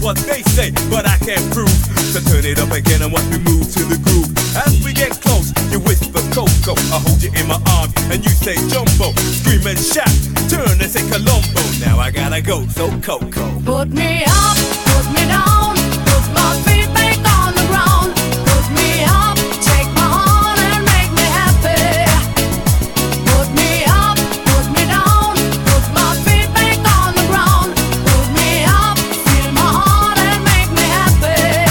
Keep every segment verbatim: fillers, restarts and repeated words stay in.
what they say, but I can't prove. So turn it up again and watch me move to the groove. As we get close, you whisper Coco, I hold you in my arms and you say Jumbo. Scream and shout, turn and say Colombo. Now I gotta go, so Coco. Put me up, put me down, put my feet back on the ground. Put me up, take my heart and make me happy. Put me up, put me down, put my feet back on the ground. Put me up, feel my heart and make me happy.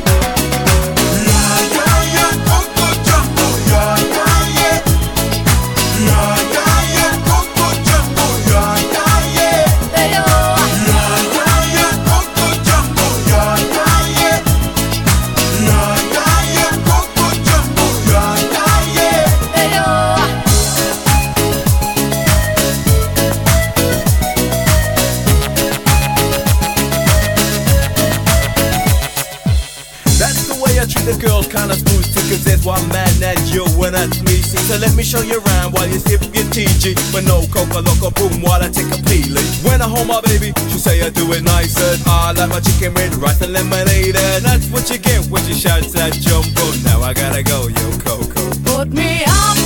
Yeah, yeah, yeah, Coco Jumbo. Yeah, yeah, yeah. Yeah, yeah, yeah, Coco Jumbo. Yeah, yeah, yeah. Hey, oh. Yeah, yeah, yeah, Coco Jumbo. Yeah, yeah, yeah. Yeah, yeah, yeah, Coco Jumbo. Yeah, yeah, yeah. Hey, oh. That's the way I treat the girls, kinda smooth too, cause there's one man that you and that's me. See, so let me show you around while you sip your T G. But no coca loco boom while I take a peeling. When I hold my baby, she say I do it nice and I like my chicken with rice and lemonade. And that's what you get when she shouts that Jumbo. Now I gotta go, yo Coco. Put me up,